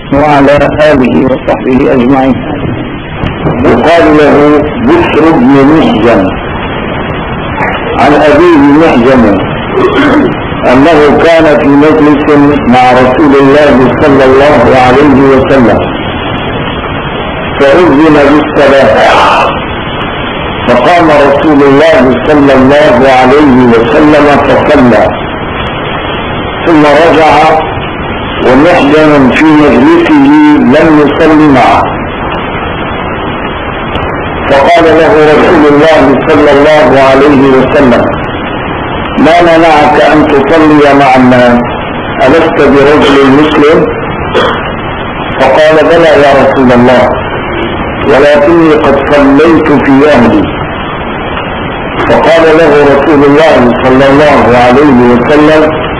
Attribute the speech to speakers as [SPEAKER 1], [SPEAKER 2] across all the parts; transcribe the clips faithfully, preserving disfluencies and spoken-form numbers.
[SPEAKER 1] وعلى آله وصحبه أجمعين.
[SPEAKER 2] يقال له بشر بن محجن عن أبيه محجن أنه كان في مجلس مع رسول الله صلى الله عليه وسلم فأذن بالصلاة فقام رسول الله صلى الله عليه وسلم فصلى ثم رجع ومحجن في مجلسه لم يصل معه فقال له رسول الله صلى الله عليه وسلم ما منعك أن تصلي مع الناس ألست برجل مسلم؟ فقال بلى يا رسول الله ولكني قد صليت في أهلي. فقال له رسول الله صلى الله عليه وسلم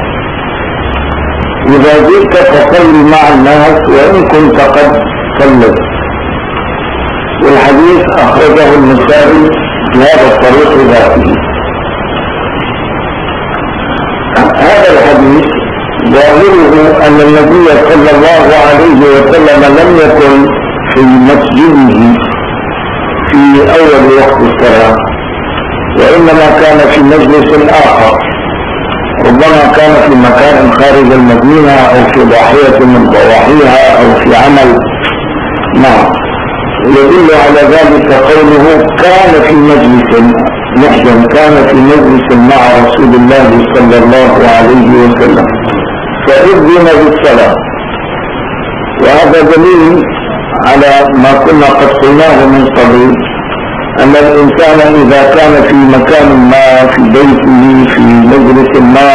[SPEAKER 2] إذا جئت فصل مع الناس وإن كنت قد صليت. والحديث أخرجه النسائي في هذا الطريق ذاته. هذا الحديث ظاهره أن النبي صلى الله عليه وسلم لم يكن في مسجده في أول وقت الصلاة وإنما كان في مجلس آخر، ربما كان في مكان خارج المدينة أو في ضاحية من ضواحيها أو في عمل. نعم، يدل على ذلك قوله كان في مجلس محجن كان في مجلس مع رسول الله صلى الله عليه وسلم فأذن بالصلاة. وهذا دليل على ما كنا قد قلناه من قبل أن الإنسان إذا كان في مكان ما في بيته في مجلس ما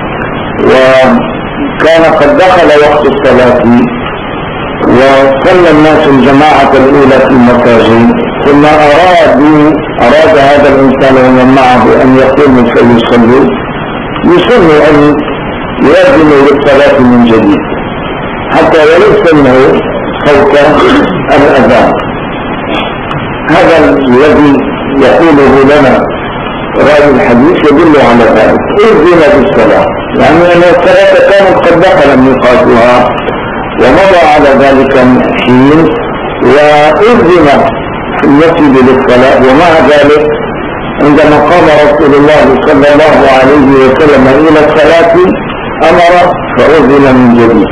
[SPEAKER 2] وكان قد دخل وقت الصلاة وصلى الناس الجماعة الأولى في المساجد ثم أرادوا أراد هذا الإنسان ومن معه أن يقوموا فيصلوا يسن أن يؤذن للصلاة من جديد حتى يسمع صوت الأذان. هذا الذي يقوله لنا راوي الحديث يدل على ذلك. إذن بالصلاة يعني أن الصلاة كانت قد دخل ميقاتها ومضى على ذلك حين وإذن في المسجد للصلاة. ومع ذلك عندما قام رسول الله صلى الله عليه وسلم إلى الصلاة أمر فأذن من جديد.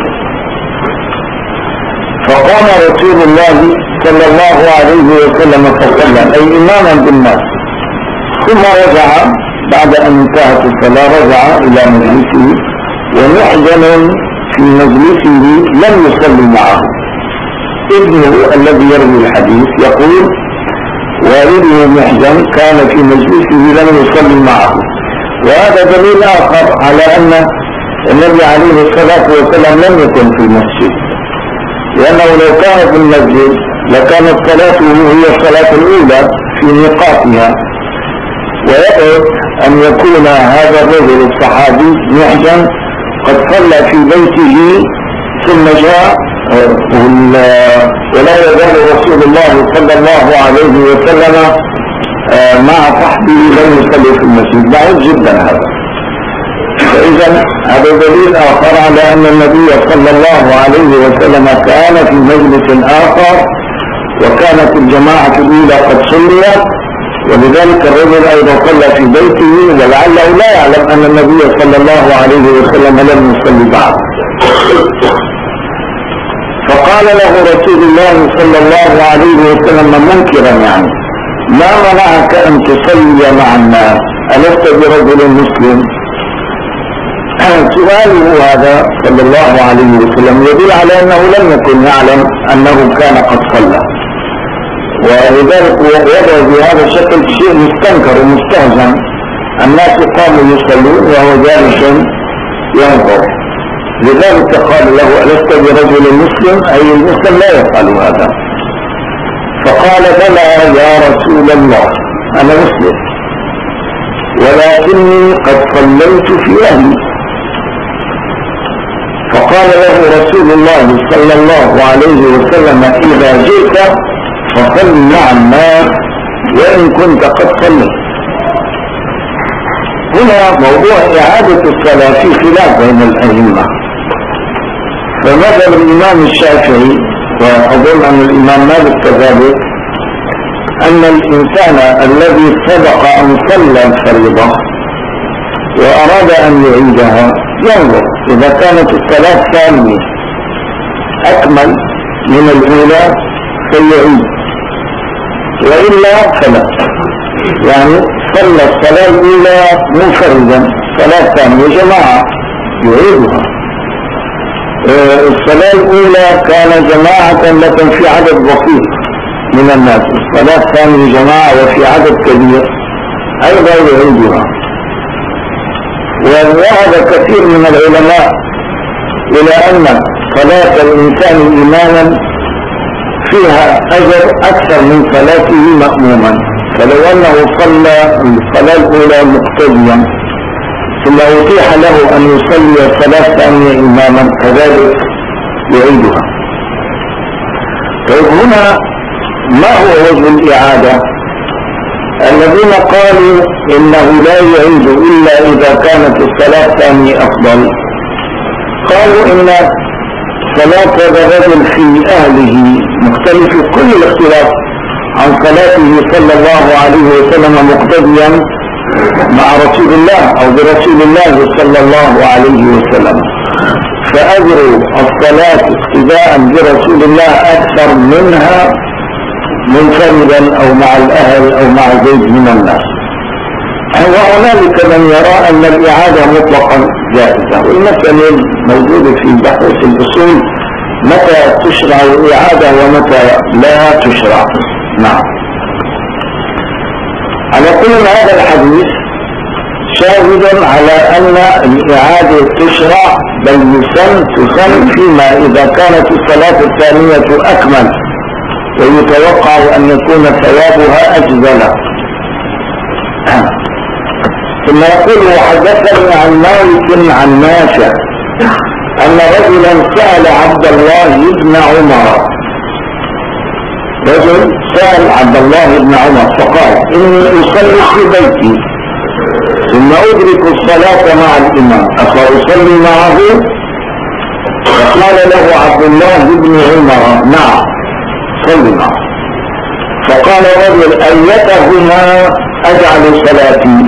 [SPEAKER 2] فقام رسول الله صلى الله عليه وسلم فصلى أي إماما بالناس ثم رجع بعد أن انتهت الصلاة رجع إلى مجلسه ومحجن في مجلسه لم يصلي معه. ابنه الذي يروي الحديث يقول والده محجن كان في مجلسه لم يصلي معه. وهذا دليل آخر على أن النبي عليه الصلاة والسلام لم يكن في المسجد، لأنه لو كان في المسجد لكانت صلاته هي الصلاة الأولى في ميقاتها. ويجب أن يكون هذا الرجل الصحابي محجن قد صلى في بيته ثم جاء ولا يزال رسول الله صلى الله عليه وسلم مع صحبه لم يصلي في المسجد. بعيد جدا هذا. فإذا هذا دليل آخر على أن النبي صلى الله عليه وسلم كان في مجلس آخر وكانت الجماعة الأولى قد صليت، ولذلك الرجل أيضا صلى في بيته ولعله لا يعلم أن النبي صلى الله عليه وسلم لم يصلي بعد. فقال له رسول الله صلى الله عليه وسلم منكرا يعني ما منعك أن تصلي مع الناس ألست برجل مسلم؟ سؤاله هذا صلى الله عليه وسلم يدل على أنه لم يكن يعلم أنه كان قد صلى، ولذلك وضع بهذا الشكل شيء مستنكر ومستهزن. الناس قاموا يصلون وهو جالس ينظر، لذلك قال له ألست برجل مسلم؟ أي المسلم لا يفعل هذا. فقال بلى يا رسول الله أنا مسلم ولكني قد صليت في أهلي. فقال له رسول الله صلى الله عليه وسلم إذا جئت فصل مع الناس وإن كنت قد صليت. هنا موضوع إعادة الصلاة في خلاف بين الأئمة، فمثل الإمام الشافعي وأظن أن الإمام مالك كذلك أن الإنسان الذي سبق أن صلى الفريضة وأراد أن يعيدها ينظر إذا كانت الصلاة ثانية أكمل من الأولى فيعيد، وإلا فلا. يعني صلى الصلاة الأولى منفردا، صلاة ثانية جماعة يعيدها. الصلاة الأولى كان جماعة لكن في عدد بسيط من الناس، الصلاة الثانية جماعة وفي عدد كبير أيضا يعيدها. وذهب كثير من العلماء إلى أن صلاة الإنسان إماما فيها أجر أكثر من صلاته مأموما، فلو أنه صلى الصلاة الأولى مقتديا ثم أتيح له أن يصلي الصلاة الثانية إماما كذلك يعيدها. طيب هنا ما هو وجه الإعادة؟ الذين قالوا إنه لا يعيد إلا إذا كانت الصلاة الثانية أفضل قالوا إن صلاة هذا الرجل في أهله مختلف كل الاختلاف عن صلاته صلى الله عليه وسلم مقتديا مع رسول الله أو برسول الله صلى الله عليه وسلم، فأجر الصلاة اقتداء برسول الله أكثر منها منفردا أو مع الأهل أو مع زيد من الناس. وهنالك من يرى أن الإعادة مطلقا جائزة، والمسألة موجودة في بحث الأصول متى تشرع الإعادة ومتى لا تشرع. نعم. على كل هذا الحديث شاهد على أن الإعادة تشرع، بل يسن تسن فيما إذا كانت الصلاة الثانية أكمل ويتوقع أن يكون ثوابها أجزل. ثم يقول وحدثني عن مالك عن نافع أن رجلا سأل عبد الله بن عمر رجل سأل عبد الله بن عمر فقال إني أصلي في بيتي ثم أدرك الصلاة مع الإمام أفأصلي معه؟ فقال له عبد الله بن عمر نعم صلي معه. فقال رجل أيتهما أجعل صلاتي؟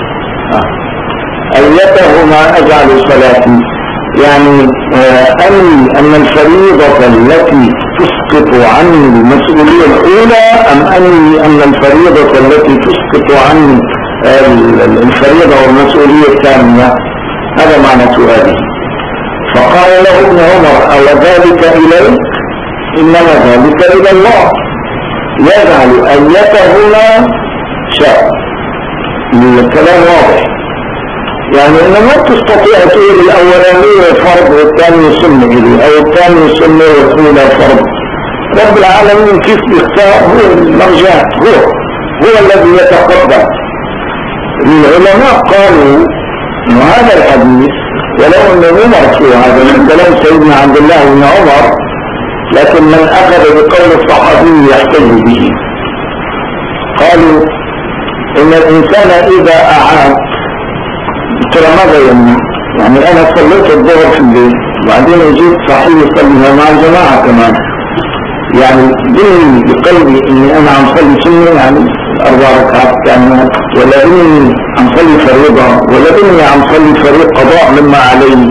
[SPEAKER 2] أيتهما أجعل صلاتي يعني أني أن الفريضة التي تسقط عني المسؤولية الأولى أم أني أن الفريضة التي تسقط عني الفريضة والمسؤولية الثانية؟ هذا معنى سؤاله. فقال له ابن عمر أو ذلك إليه؟ إنما ذلك إلى الله يجعل أيتهما شاء. الكلام واضح، يعني إنه ما تستطيع تقول الأولانية فرض والثانية سنة إليه أو الثانية سنة والأولى فرض. رب العالمين كيف يختار؟ هو المرجع، هو هو الذي يتقدم. العلماء قالوا إن هذا الحديث ولو أنه مرفوع هذا من كلام سيدنا عبد الله بن عمر، لكن من أخذ بقول الصحابي يحتج به. قالوا إن الإنسان إذا أعاد ترى ماذا يمنع؟ يعني أنا صليت الظهر في البيت وبعدين جيت صحيح يصليها مع الجماعة كمان، يعني بني بقلبي إني أنا عم صلي سنة يعني أربع ركعات كاملات، ولا بني عم صلي فريضة، ولا بني عم صلي فريق قضاء مما علي.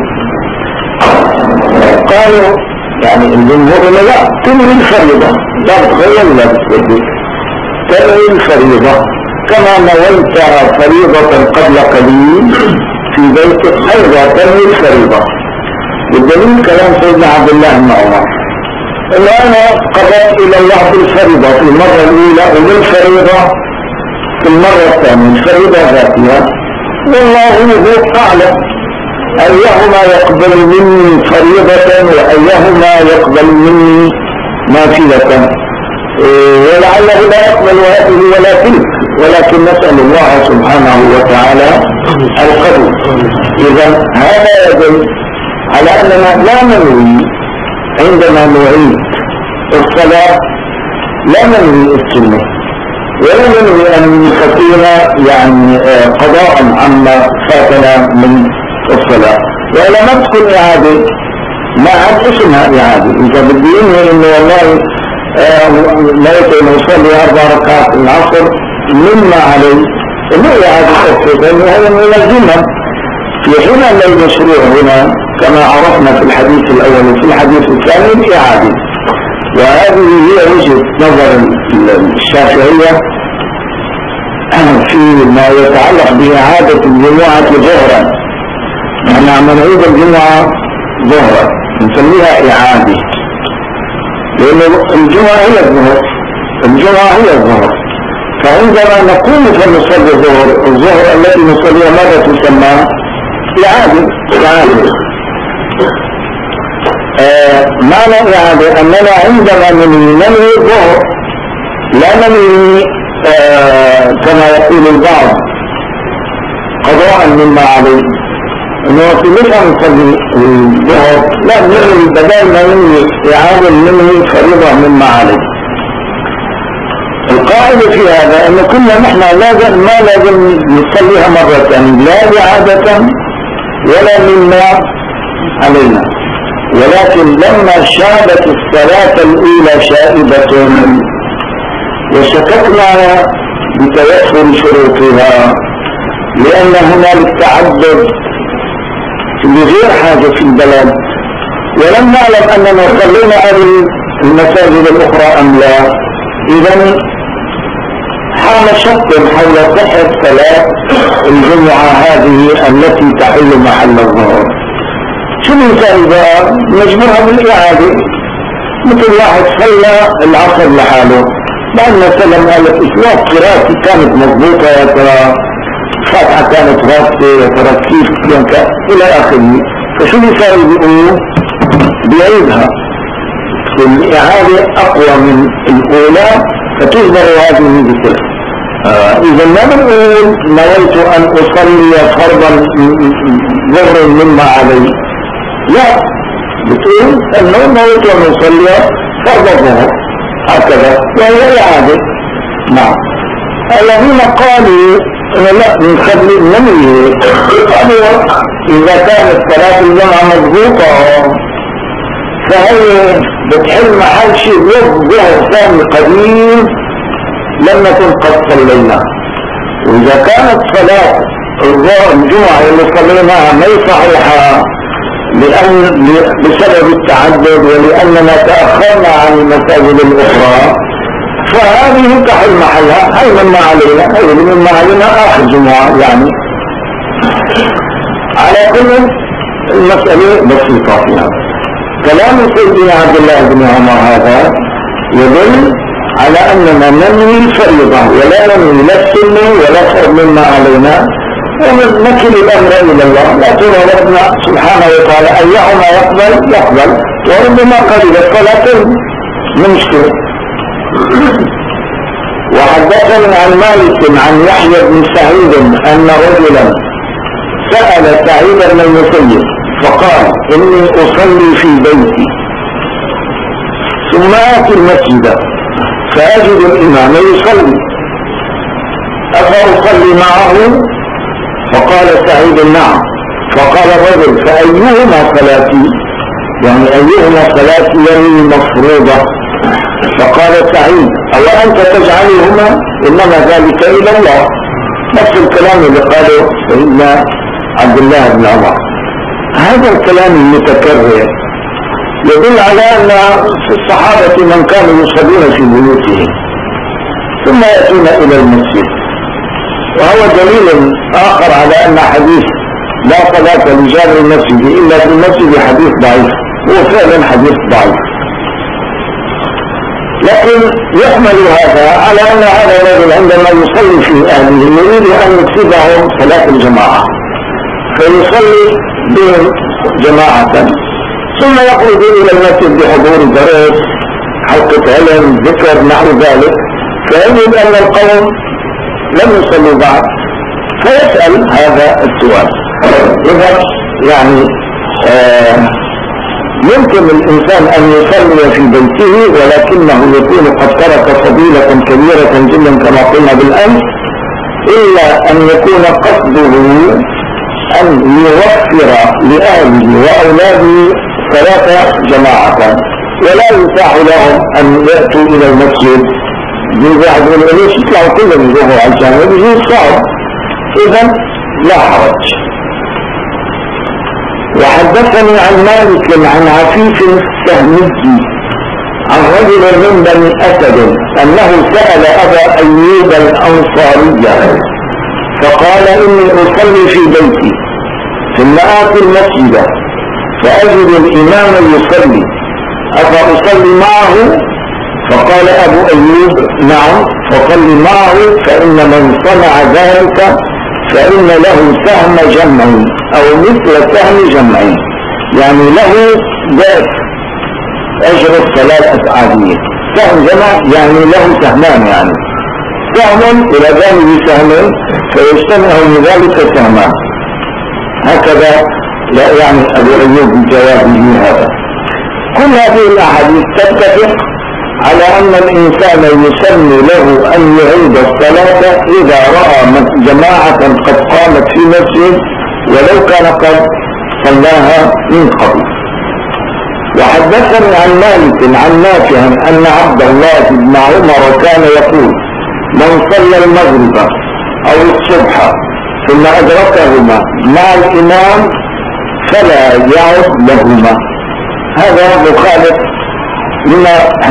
[SPEAKER 2] قالوا يعني الجمهور لا تنوي الفريضة، لا تتخيل لا تتبدل، تنوي الفريضة كما نويت فريضة قبل قليل في بيتك أيضا تنوي الفريضة. والدليل كلام سيدنا عبد الله بن عمر إن أنا قربت إلى الله بالفريضة في المرة الأولى وبالفريضة في المرة الثانية، الفريضة ذاتها والله هو أعلم أيهما يقبل مني فريضة وأيهما يقبل مني نافلة، ولعله لا يقبل هذه ولا تلك، ولكن نسأل الله سبحانه وتعالى القبول. إذا هذا يدل على أننا لا ننوي عندما نعيد الصلاة لا ننوي السنة ولا ننوي أن نستطيع يعني قضاء عما فاتنا من الصلاة، ولا ما تكون إعادة ما عاد اسمها إعادة. انت بدي انه انه والله لقيت انه يصلي اربع ركعات العصر مما عليه انه إعادة الصلاة لانه هذا من الذمم، في حين ان المشروع هنا كما عرفنا في الحديث الاول وفي الحديث الثاني إعادة. وهذه هي وجهة نظر الشافعية فيما يتعلق بإعادة الجمعة ظهرا. نحن عم نعيد الجمعة ظهرا نسميها إعادة، لأن الجمعة هي الظهر، الجمعة هي الظهر. فعندما نقوم فنصلي الظهر، الظهر التي نصليها ماذا تسمى؟ إعادة. إعادة آه معنى إعادة أننا عندما ننوي الظهر لا ننوي آه كما يقول البعض قضاء مما عليه، انه في مش هنصلي الظهر، لا ننوي بدل ما ننوي إعادة ننوي فريضة مما عليه. القاعدة في هذا ان كنا نحن لازم ما لازم نصليها مرة ثانية، لا إعادة ولا مما علينا، ولكن لما شابت الصلاة الأولى شائبة وشككنا بتوفر شروطها لأن هنالك تعدد بغير حاجة في البلد، ولم نعلم أننا صلينا على المساجد الأخرى أم لا، إذن حال شك حول صحة صلاة الجمعة هذه التي تحل محل الظهر. شو الإنسان إذا مجبورها بالإعادة؟ مثل واحد صلى العصر لحاله بعد ما سلم قال الإسلام قراءتي كانت مضبوطة يا ترى، الفاتحة كانت راسة يا ترى كيف كانت إلى آخره. فشو الإنسان بيقول؟ بيعيدها. الإعادة أقوى من الأولى فتجبر هذه بكل. آه إذا ما بنقول نويت أن أصلي فرضا ظهر مما علي، لا، بتقول أنه نويت أن أصلي فرض الظهر هكذا وهي إعادة. نعم. الذين قالوا لا نخلي النمي قالوا إذا كانت صلاة الجمعة مضبوطة فهي بتحل محل شيء ظهر ثاني قديم لم نكن قد صلينا. وإذا كانت صلاة الجمعة اللي صليناها ما هي صحيحة لأن بسبب التعدد ولأننا تأخرنا عن المساجد الأخرى فهذه تحل محلها، هي مما علينا، هي مما علينا آخر جمعة يعني. على كل المسألة بسيطة فيها. كلام سيدنا عبد الله بن عمر هذا يدل على أننا ننوي الفريضة ولا ننوي لا السنة ولا فرض مما علينا، ونكل الأمر إلى الله. لا ترى ربنا سبحانه وتعالى أيهما يقبل يقبل، وربما قبل الصلاة من مشكلة. وحدثني عن مالك عن يحيى بن سعيد أن رجلا سأل سعيد بن المسيب فقال إني أصلي في بيتي ثم آتي المسجد فأجد الإمام يصلي أفأصلي معه؟ فقال سعيد نعم. فقال الرجل فأيهما صلاتي؟ يعني أيهما صلاتي يعني مفروضة؟ فقال سعيد أو أنت تجعلهما؟ إنما ذلك إلى الله. نفس الكلام اللي قاله سيدنا عبد الله بن عمر. هذا الكلام المتكرر يدل على أن في الصحابة من كانوا يصلون في بيوتهم ثم يأتون إلى المسجد، وهو دليل آخر على أن حديث لا صلاة لجار المسجد إلا في المسجد حديث ضعيف، هو فعلا حديث ضعيف. لكن يحمل هذا على أن هذا الرجل عندما يصلي في أهله يريد أن يكسبهم صلاة الجماعة فيصلي بهم جماعة ثم يخرج إلى المسجد بحضور درس حلقة علم ذكر نحو ذلك، فيجد أن القوم لم يصلوا بعد فيسأل هذا السؤال. إذا يعني آه يمكن الإنسان أن يصلي في بيته ولكنه يكون قد ترك فضيلة كبيرة جدا كما قلنا بالأمس، إلا أن يكون قصده أن يوفر لأهله وأولاده الصلاة جماعة ولا يتاح لهم أن يأتوا إلى المسجد. يجوز واحد يقول ليش يطلعوا كلهم يروحوا على الجامع؟ يجوز صعب، إذا لا حرج. وحدثني عن مالك عن عفيف السهمي عن رجل من بني أسد أنه سأل أبا أيوب الأنصاري فقال إني أصلي في بيتي ثم آتي المسجد فأجد الإمام يصلي أفأصلي معه؟ فقال أبو أيوب نعم فصلي معه، فإن من صنع ذلك فإن له سهم جمع أو مثل سهم جمع، يعني له ضعف أجر الصلاة عادية. سهم جمع يعني له سهمان، يعني سهم إلى جانب سهم فيجتمع من ذلك سهمان. هكذا لا يعني أبو أيوب بجوابه هذا. كل هذه الأحاديث تتفق على أن الإنسان يسمى له أن يعيد الصلاة إذا رأى جماعة قد قامت في مسجد ولو كان قد صلاها من قبل. وحدثني عن مالك عن نافع أن عبد الله بن عمر كان يقول من صلى المغرب أو الصبح ثم أدركهما مع الإمام فلا يعد لهما. هذا مخالف لما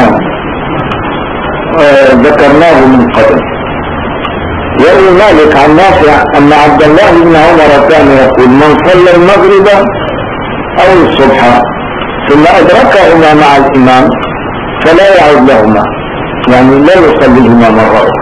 [SPEAKER 2] آه ذكرناه من قبل. يروي مالك عن نافع أن عبد الله بن عمر كان يقول من صلى المغرب أو الصبح ثم أدركهما مع الإمام فلا يعد لهما، يعني لا يصليهما مرة أخرى.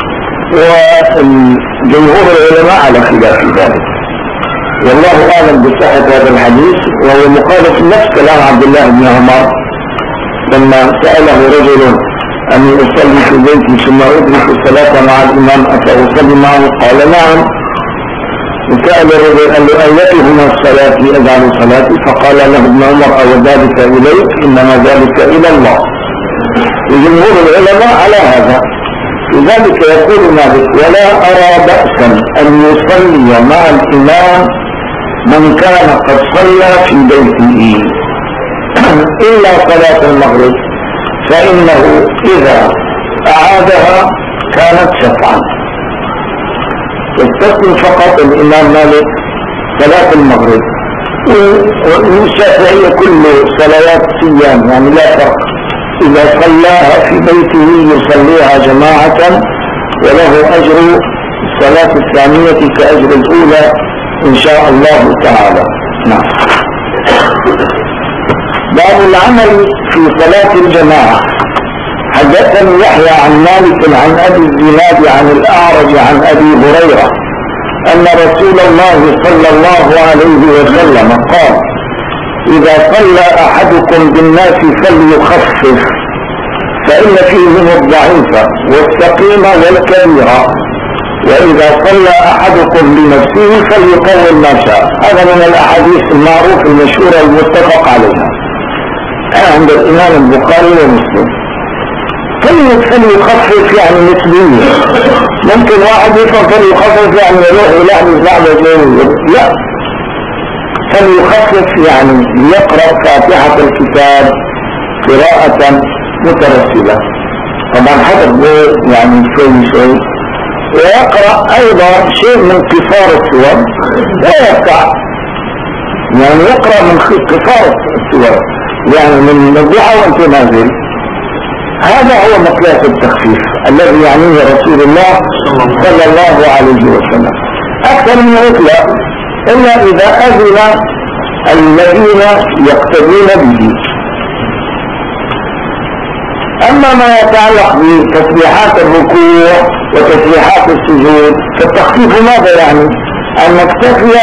[SPEAKER 2] وجمهور العلماء على خلاف ذلك، والله أعلم بصحة هذا الحديث، وهو مخالف نفس كلام عبد الله بن عمر لما سأله رجل أن يصلي في بيتي ثم أدرك الصلاة مع الإمام أفأصلي معه؟ قال نعم. وسأل الرجل قال له أيتهما الصلاة أجعل صلاتي؟ فقال له ابن عمر أو ذلك إليك؟ إنما ذلك إلى الله. وجمهور العلماء على هذا. لذلك يقول مالك ولا أرى بأسا أن يصلي مع الإمام من كان قد صلى في بيته إلا صلاة المغرب، فإنه إذا أعادها كانت شفعا. يستثني فقط الإمام مالك صلاة المغرب، والشافعية كل صلوات صيام، يعني لا فرق، إذا صلاها في بيته يصليها جماعة وله أجر الصلاة الثانية كأجر الأولى إن شاء الله تعالى. نعم. باب العمل في صلاة الجماعة. حدثني يحيى عن مالك عن أبي الزناد عن الأعرج عن أبي هريرة أن رسول الله صلى الله عليه وسلم قال إذا صلى أحدكم بالناس فليخفف، فإن فيهم الضعيف والسقيم والكبير، وإذا صلى أحدكم بنفسه فليقوم ما شاء. هذا من الأحاديث المعروف المشهورة المتفق عليها عند الإمام البخاري ومسلم. كلمة فليخفف يعني مثلية، ممكن واحد يفهم فليخفف يعني يروح يلعب لعبة جيدة، لا، فليخفف يعني يقرأ فاتحة الكتاب قراءة مترسلة، طبعا حسب يعني شوي شوي، ويقرأ أيضا شيء من قصار السور لا يقطع، يعني يقرأ من قصار السور، يعني من الضحى وانت نازل. هذا هو مقياس التخفيف الذي يعنيه رسول الله صلى الله عليه وسلم. أكثر من يطلق إلا إذا أذن الذين يقتدون به. أما ما يتعلق بتسبيحات الركوع وتسبيحات السجود فالتخفيف ماذا يعني؟ أن نكتفي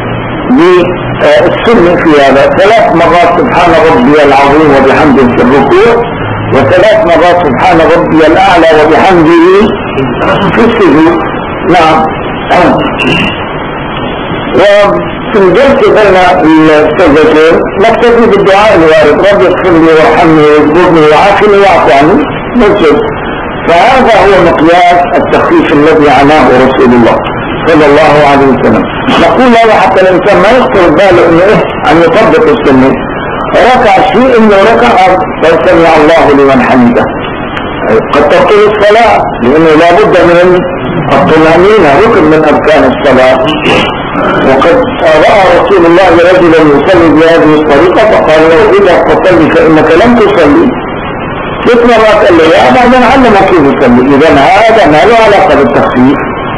[SPEAKER 2] بالسنة في هذا ثلاث مرات سبحان ربي العظيم وبحمده في الركوع، وثلاث مرات سبحان ربي الأعلى وبحمده في السجود. نعم. وفي الجلسة بين السجدتين نكتفي بالدعاء الوارد رب اغفر لي وارحمني واجبرني وعافني واعف عني نسجد. فهذا هو مقياس التخفيف الذي عناه رسول الله صلى الله عليه وسلم. نقول له حتى الإنسان ما يخطر باله انه إيه أن يطبق السنة، ركع شيء انه ركع سمع الله لمن حمده. قد تبطل الصلاة لانه لابد من الطمأنينة ركن من اركان الصلاة. وقد رأى رسول الله رجلا يصلي بهذه الطريقة فقال له اذا تصلي فانك لم تصلي. ست مرات قال له يا ابا من علمك كيف يصلي؟ اذا هذا ما له علاقة بالتخفيف.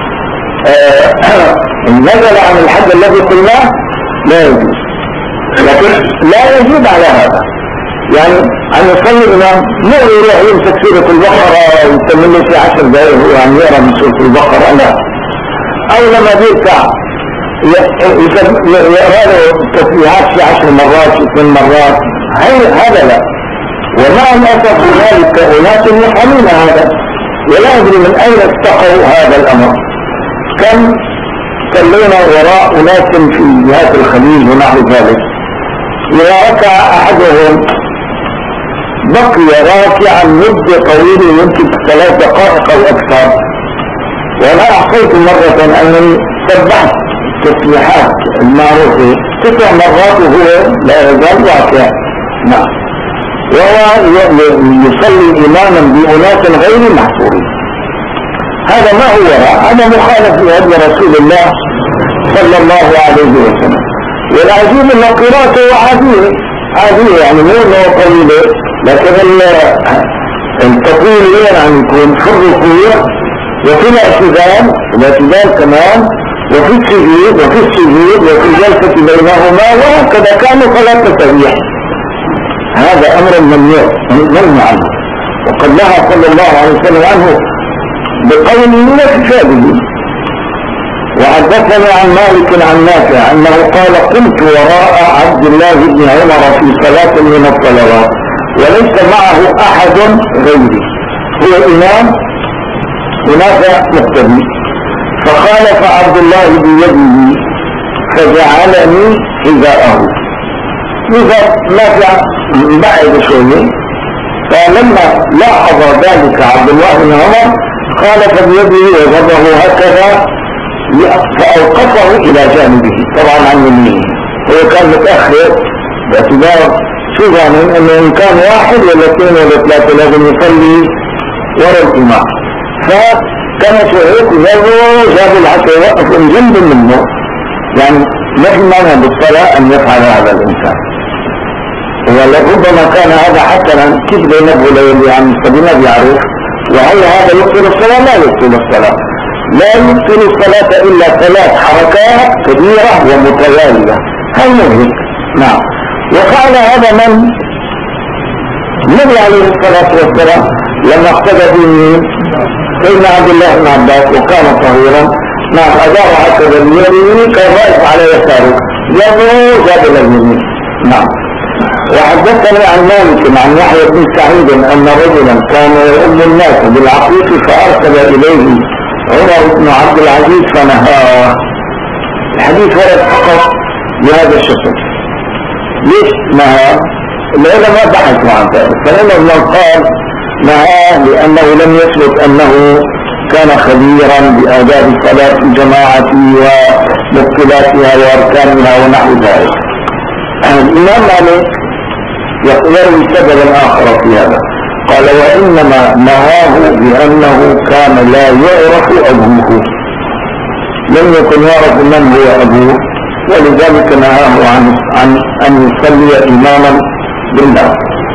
[SPEAKER 2] نزل عن الحد الذي قلناه لا يجوز، لكن لا يجوز على هذا. يعني أن يصلي الإمام مو يروح يمسك سورة البقرة ويستمر في عشر دقائق هو عم يقرأ من سورة البقرة، لا. أو لما بيركع يقرأ له تسبيحات في عشر مرات في اثنين مرات، هذا لا. ومع الأسف ذلك أناس يفهمون هذا ولا أدري من أين استقوا هذا الأمر. كم صلينا وراء أناس في جهات الخليج ونحو ذلك، إذا ركع أحدهم بقي راكعا مدة طويلة يمكن ثلاث دقائق أو أكثر. وأنا أحصيت مرة أنني سبحت التسبيحات المعروفة تسع مرات وهو لا يزال راكع. نعم. وهو يصلي إماما بأناس غير محصورين. هذا ما هو وراء، هذا مخالف لهدي رسول الله صلى الله عليه وسلم. والعجيب ان قراءته عادية عادية يعني مو انه طويلة، لكن التطويل يعني يكون في الركوع وفي الاعتدال الاعتدال كمان وفي السجود وفي السجود وفي الجلسة بينهما، وهكذا كانوا ثلاث تسبيح. هذا امر ممنوع ممنوع عنه، وقد نهى صلى الله عليه وسلم عنه بقوله وكتابه. وحدثني عن مالك عن نافع انه قال قمت وراء عبد الله بن عمر في صلاة من الصلوات وليس معه احد غيري، هو امام ونافع مقتدي، فخالف عبد الله بيده فجعلني حذاءه. اذا نافع بعد شويه، فلما لاحظ ذلك عبد الله بن عمر خالف بيده وضربه هكذا فأوقفه إلى جانبه طبعا عن يمينه. هو كان متأخر باعتبار شو يعني انه ان كان واحد ولا اثنين ولا ثلاثة لازم يصلي ورا الإمام، فكانت هيك جابوا جابوا الحتى يوقف من جنب منه. يعني مثل ما بالصلاة ان يفعل هذا الانسان، ولربما كان هذا حسنا كيف بينبه ليلي عن السبيل ما بيعرف. وهل هذا يبطل الصلاة؟ لا يبطل الصلاة، لا يبطل الصلاة إلا ثلاث حركات كبيرة ومتوالية. هل مهلك؟ نعم. وفعل هذا من النبي عليه الصلاة والسلام لما اقتدى به سيدنا عبد الله بن عباس وكان طهيرا. نعم. أدار هكذا بيده كان واقف على يساره، جابه جاب اليمين. نعم. وحدثني عن مالك عن يحيى بن سعيد ان رجلا كان يؤم الناس بالعقيق فارسل اليه عمر بن عبد العزيز فنهاه. الحديث ورد فقط بهذا الشكل. ليش نهاه؟ العلماء بحثوا عن ذلك، فلما من قال نهاه لانه لم يثبت انه كان خبيرا بآداب صلاة الجماعة ومبطلاتها واركانها ونحو ذلك. الامام مالك يروي سببا اخر في هذا، قال وانما نهاه بانه كان لا يعرف ابوه، لم يكن يعرف من هو ابوه، ولذلك نهاه عن, عن ان يصلي اماما بالله.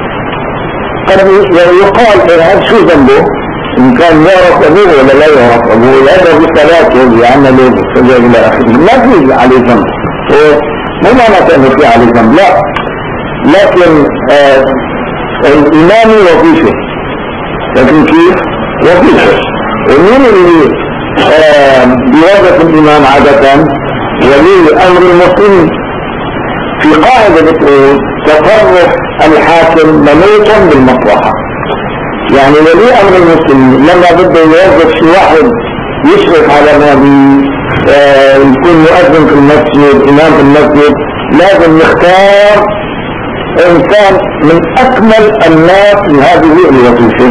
[SPEAKER 2] قد يقال هذا شو ذنبه ان كان يعرف ابوه ولا لا يعرف ابوه، هذا بصلاته لان له سجد الى اخره، ما في عليه ذنب. مو معنى انه في عليه ذنب، لا، لكن آه الإمام وظيفة، لكن كيف وظيفة. ومين اللي آه بوظف الإمام عادة؟ ولي أمر المسلمين. في قاعدة بتقول تصرف الحاكم منوط بالمصلحة. يعني ولي أمر المسلمين لما بده يوظف شي واحد يشرف على ما بي آه يكون مؤذن في المسجد، إمام في المسجد، لازم يختار انسان من اكمل الناس لهذه الوظيفه.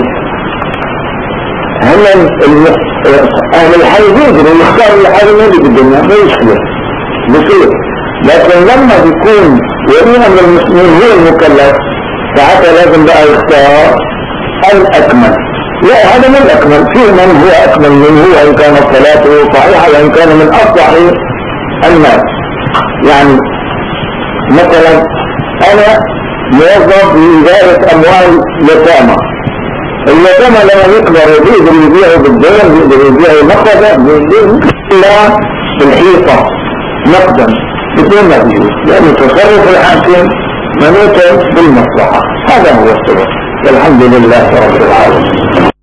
[SPEAKER 2] هم اهل الحي يقدروا يختاروا الحاكم اللي بالدنيا، ما يشكله بصير، لكن لما بيكون ولي امر المسلمين هو المكلف ساعتها لازم بقى يختار الاكمل. لا هذا من الاكمل، في من هو اكمل منه وان كانت صلاته صحيحه وان كان من اصلح الناس. يعني مثلا انا موظف بإدارة اموال يتامى، اليتامى لما يكبروا بيقدروا يبيعوا بالدين، بيقدروا يبيعوا نقدا، بيقدروا الا بالحيطه نقدا بدون ما بيجوز، لأن تصرف الحاكم منوط بالمصلحة. هذا هو السبب. الحمد لله رب العالمين.